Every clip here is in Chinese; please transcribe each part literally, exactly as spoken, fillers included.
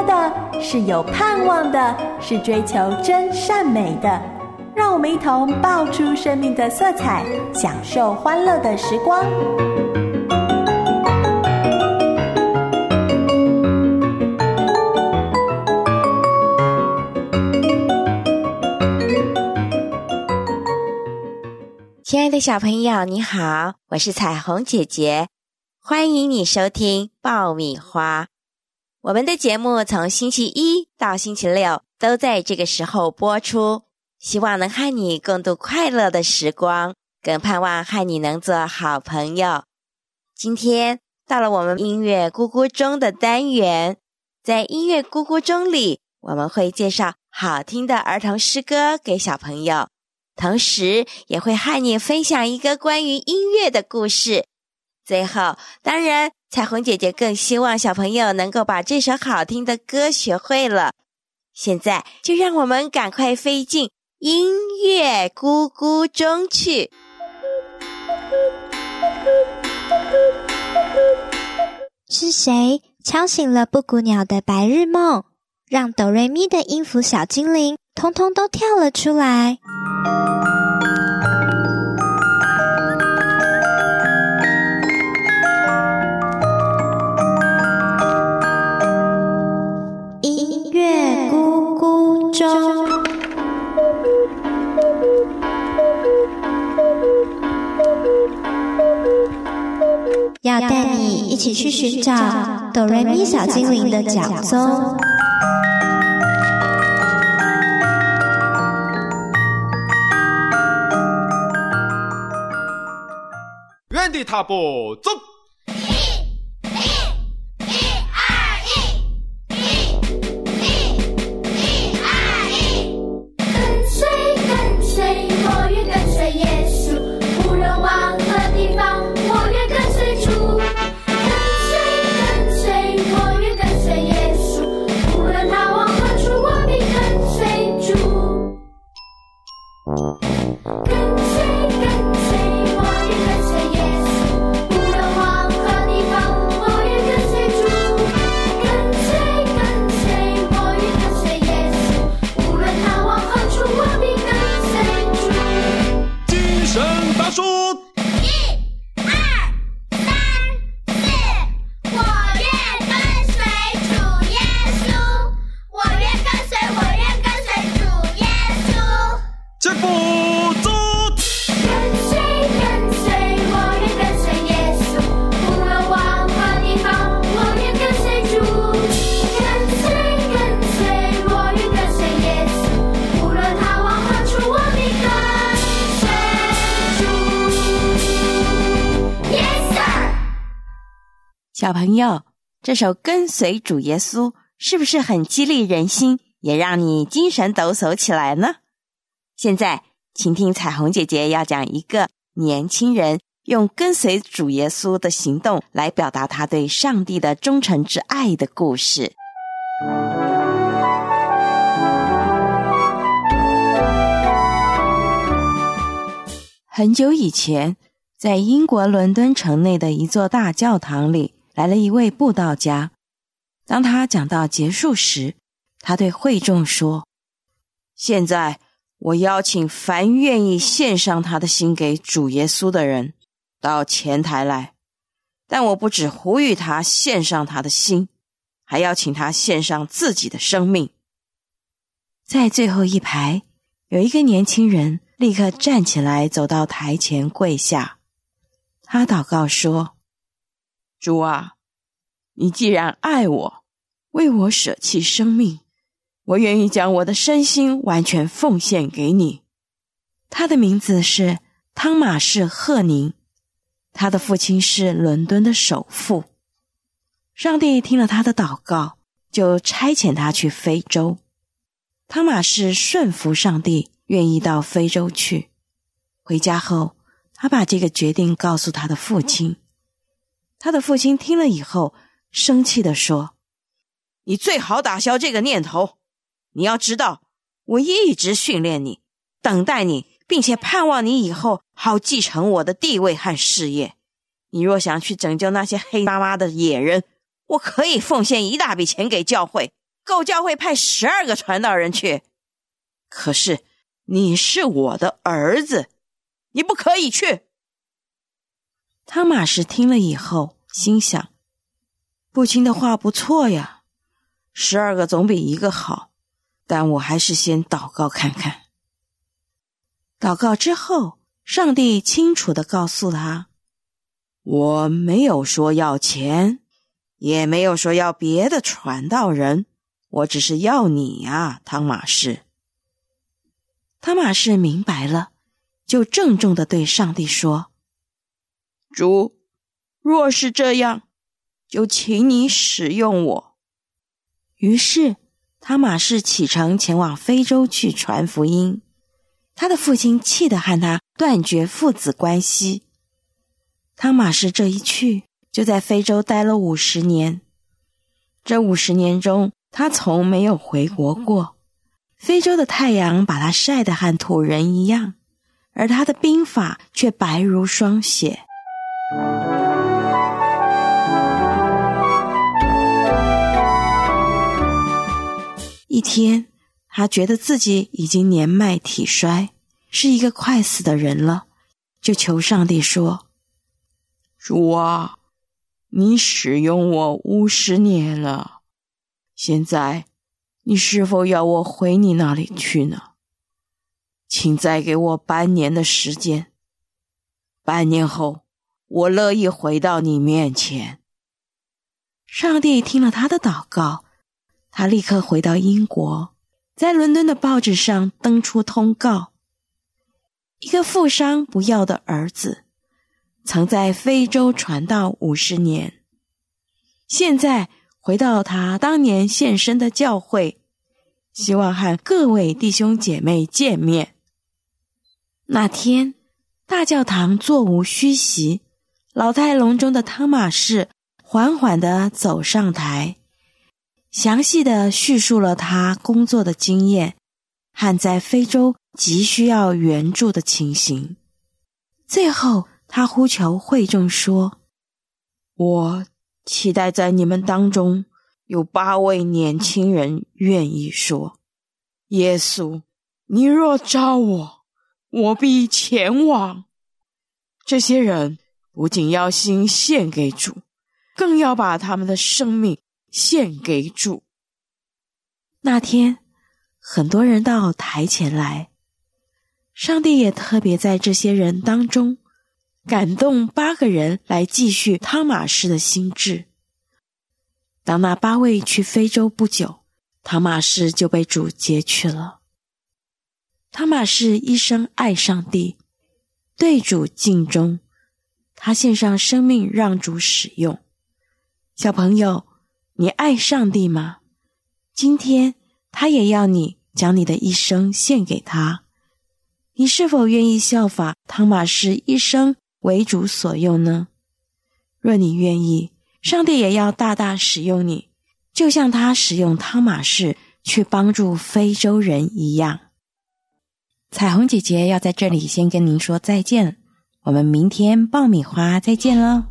的，是有盼望的，是追求真善美的。让我们一同爆出生命的色彩，享受欢乐的时光。 亲爱的小朋友，你好，我是彩虹姐姐，欢迎你收听爆米花。我们的节目从星期一到星期六都在这个时候播出，希望能和你共度快乐的时光，更盼望和你能做好朋友。今天到了我们音乐咕咕钟的单元，在音乐咕咕钟里，我们会介绍好听的儿童诗歌给小朋友，同时也会和你分享一个关于音乐的故事。最后，当然彩虹姐姐更希望小朋友能够把这首好听的歌学会了。现在就让我们赶快飞进音乐咕咕钟去。 是谁敲醒了布谷鸟的白日梦，让哆瑞咪的音符小精灵通通都跳了出来？音乐咕咕钟，要带你一起去寻找哆瑞咪小精灵的脚踪。 原地踏步走， 小朋友，这首跟随主耶稣是不是很激励人心，也让你精神抖擞起来呢？现在请听彩虹姐姐要讲一个年轻人用跟随主耶稣的行动来表达他对上帝的忠诚之爱的故事。很久以前，在英国伦敦城内的一座大教堂里，来了一位布道家。当他讲到结束时，他对会众说：现在我邀请凡愿意献上他的心给主耶稣的人到前台来，但我不只呼吁他献上他的心，还要请他献上自己的生命。在最后一排，有一个年轻人立刻站起来，走到台前跪下。他祷告说：主啊，你既然爱我，为我舍弃生命，我愿意将我的身心完全奉献给你。他的名字是汤马士·赫宁，他的父亲是伦敦的首富。上帝听了他的祷告，就差遣他去非洲。汤马士顺服上帝，愿意到非洲去。回家后，他把这个决定告诉他的父亲。他的父亲听了以后，生气地说：你最好打消这个念头。你要知道，我一直训练你，等待你，并且盼望你以后好继承我的地位和事业。你若想去拯救那些黑麻麻的野人，我可以奉献一大笔钱给教会， 够教会派十二个传道人去。可是你是我的儿子，你不可以去。”汤马士听了以后心想，父亲的话不错呀，十二个总比一个好，但我还是先祷告看看。祷告之后，上帝清楚地告诉他，我没有说要钱，也没有说要别的传道人，我只是要你呀，汤马士。汤马士明白了，就郑重地对上帝说，主，若是这样，就请你使用我。于是汤马士启程前往非洲去传福音。他的父亲气得和他断绝父子关系。汤马士这一去，就在非洲待了五十年。这五十年中，他从没有回国过。非洲的太阳把他晒得和土人一样，而他的鬓发却白如霜雪。一天，他觉得自己已经年迈体衰，是一个快死的人了，就求上帝说，主啊，你使用我五十年了，现在你是否要我回你那里去呢？请再给我半年的时间，半年后我乐意回到你面前。上帝听了他的祷告，他立刻回到英国，在伦敦的报纸上登出通告，一个富商不要的儿子曾在非洲传道五十年，现在回到他当年献身的教会，希望和各位弟兄姐妹见面。那天大教堂座无虚席，老态龙钟的汤马士缓缓地走上台，详细地叙述了他工作的经验和在非洲急需要援助的情形。最后他呼求会众说，我期待在你们当中有八位年轻人愿意说，耶稣，你若召我，我必前往。这些人不仅要心献给主，更要把他们的生命献给主。那天很多人到台前来，上帝也特别在这些人当中感动八个人来继续汤马士的心志。当那八位去非洲不久，汤马士就被主接去了。汤马士一生爱上帝，对主尽忠，他献上生命让主使用。小朋友，你爱上帝吗？今天他也要你将你的一生献给他。你是否愿意效法汤马士一生为主所用呢？若你愿意，上帝也要大大使用你，就像他使用汤马士去帮助非洲人一样。彩虹姐姐要在这里先跟您说再见，我们明天爆米花再见咯。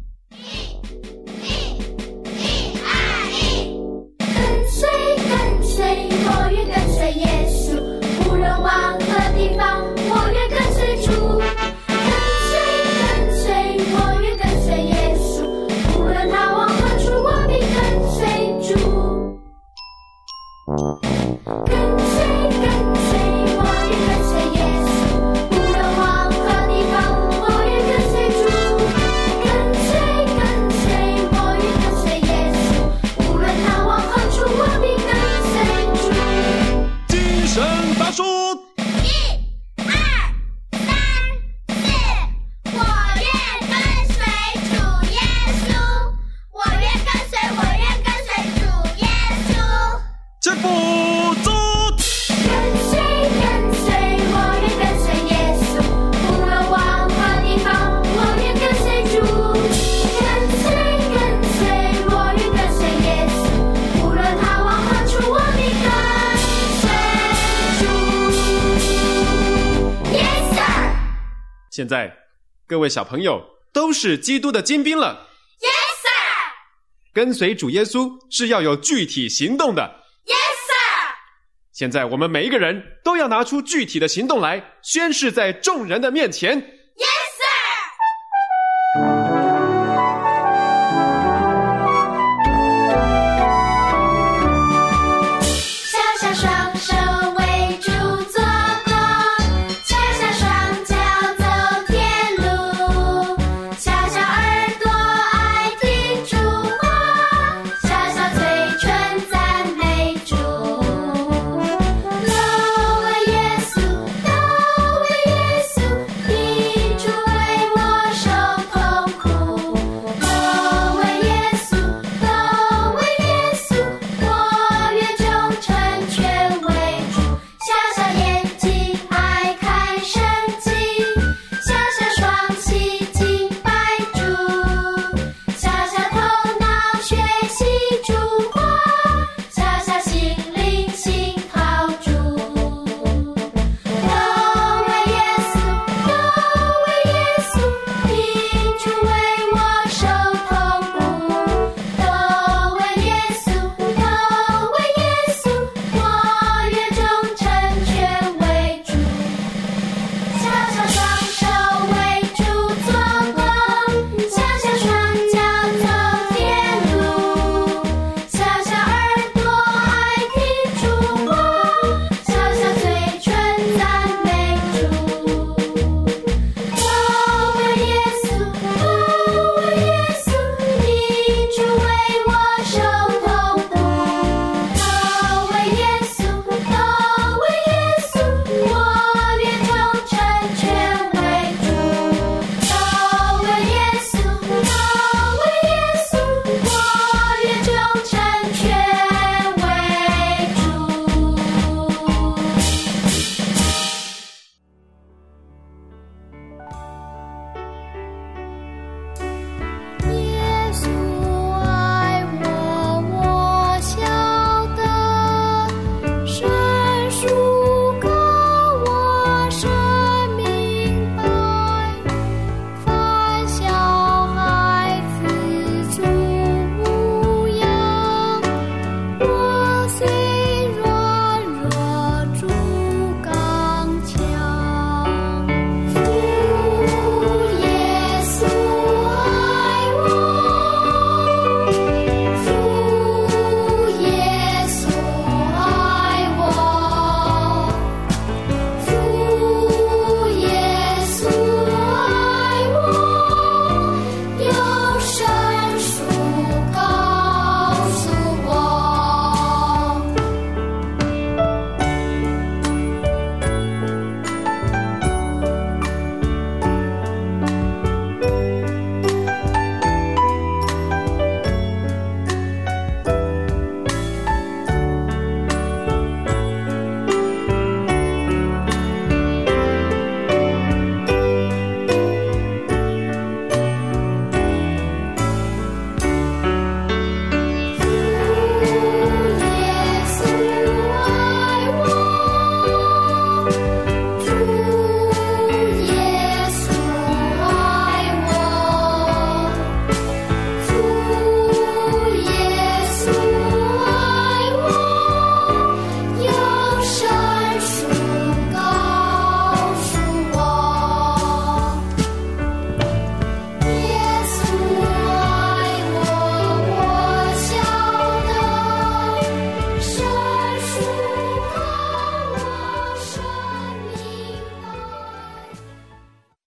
现在各位小朋友都是基督的精兵了。 Yes, sir! 跟随主耶稣是要有具体行动的。 Yes, 现在我们每一个人都要拿出具体的行动来，宣誓在众人的面前。